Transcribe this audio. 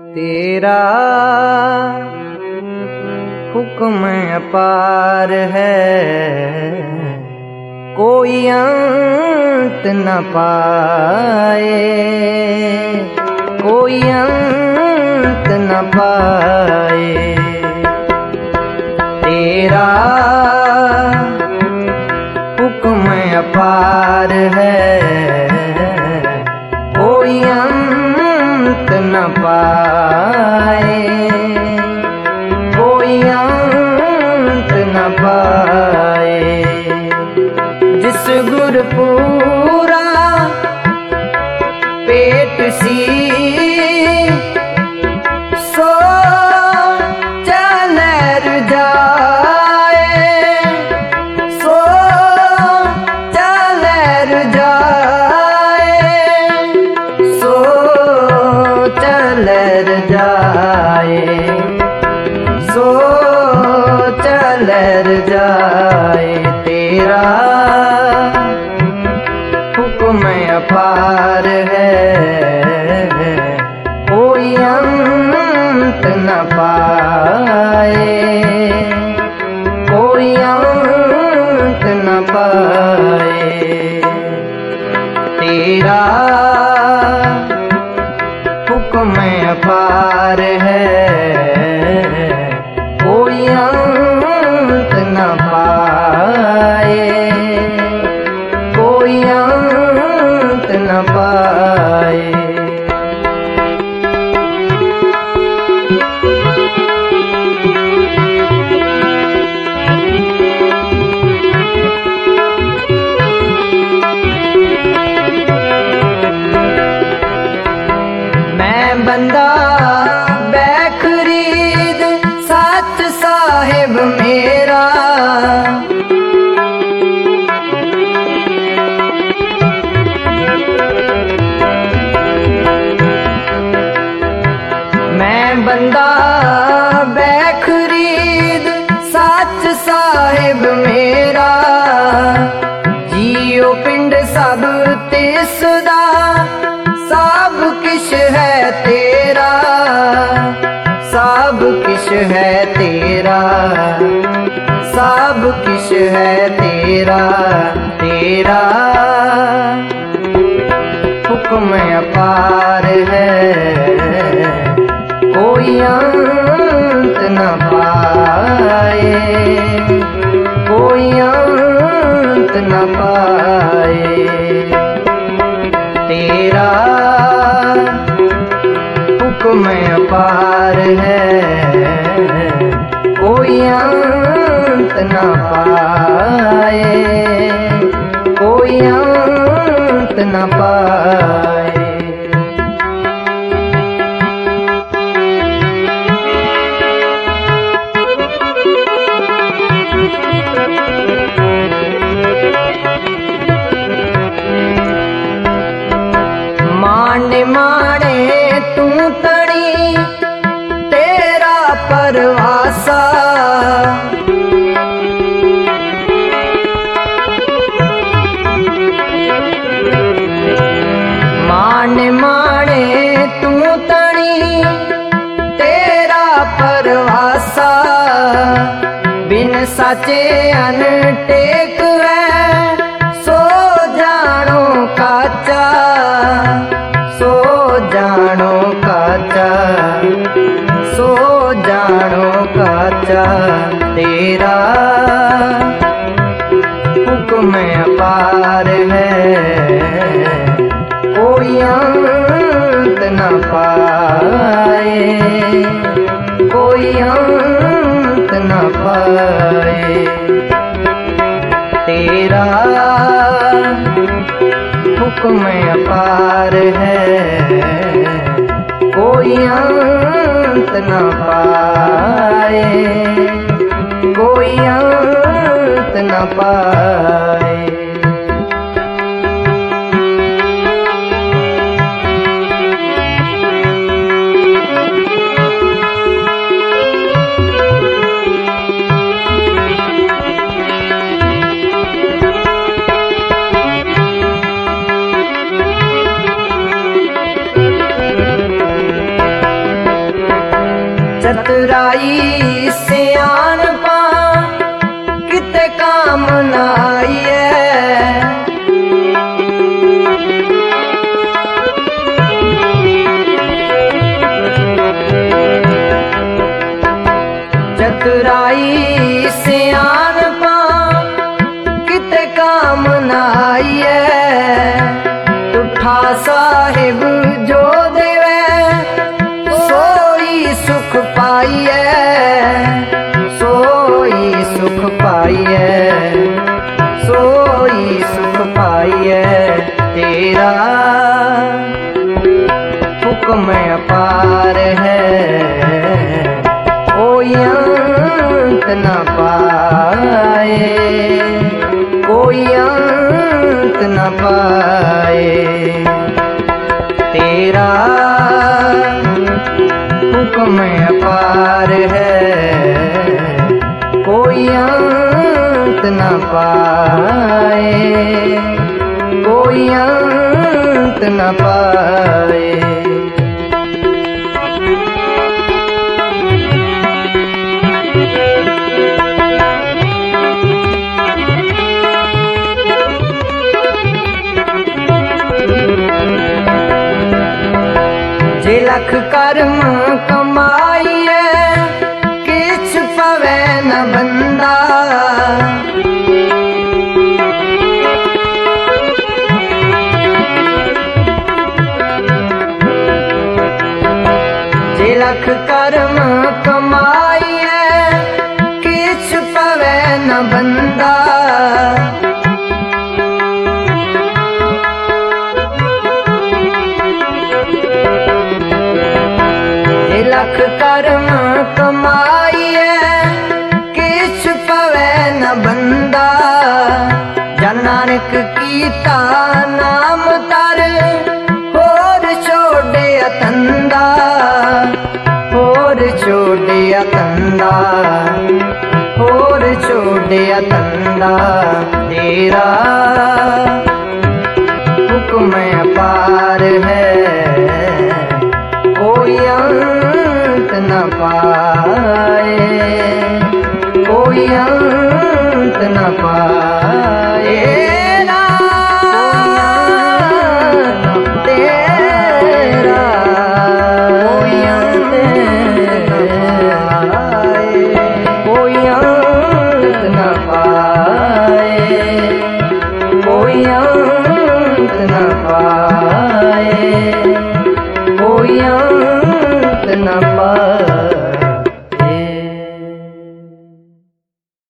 तेरा हुक्म अपार है, कोई अंत न पाए, कोई अंत न पाए। तेरा हुक्म अपार है, कोई अंत न पाए, कोई अंत न पाए। जिस गुरपुरा पेट सी सो चलर जाए, सो चलर जाए, सो चलर जाए, सो चलर जाए। तेरा हुक्म अपार है, कोई अंत न पाए, कोई अंत न पाए। तेरा हुक्म अपार है, कोई अंत न पाए, कोई अंत न पाए। मैं बंदा बेखरीद सच साहिब मेरा, मैं बंदा बेखरीद सच साहिब मेरा। जियो पिंड सब तिसदा, सब किश है तेरा, सब किश है तेरा, सब किश है तेरा। तेरा हुक्म अपार है, कोई अंत न पाए, कोई अंत न पाए। तेरा हुक्म अपार है, कोई अंत न पाए, कोई अंत न पाए। माने माने तू तड़ी तेरा परवासा, माने माने तू तड़ी तेरा परवासा। बिन साचे अनटेक है सो जानो काचा, सो जानो काचा, सो जानो काचा। तेरा हुक्म अपार है, कोई अंत न पाए, कोई अंत न पाए। तेरा हुक्म अपार है, कोई अंत न पाए, कोई अंत न पाए। चतुराई सियाणपा किते काम न आईए। चतुराई सियाणपा किते काम न आईए। तुठा साहिब जो देवे सोई सुख पाइए, सोई सुख पाइए, सोई सुख पाइए। तेरा हुक्म अपार है, कोई अंत न पाए, कोई अंत न पाए। तेरा हुक्म अपार है, कोई अंत न पाए, कोई अंत न पाए। जे लख कर्म कमाइए किछ पवे न बंदा। जे लख कर्म कमाइए किछ पवे न बंदा। लख कर्म कमाइए किछ पवे न बंदा। जन नानक कीता नाम तर होर छोड़े तंदा, होर छोड़े तंदा, होर छोड़े तंदा। तेरा हुक्म अपार है, कोई अंत न पाए, कोई अंत न पाए। तेरा कोई अंत न पाए, कोई अंत न पाए, कोई अंत न पाए, कोई अंत न पाए।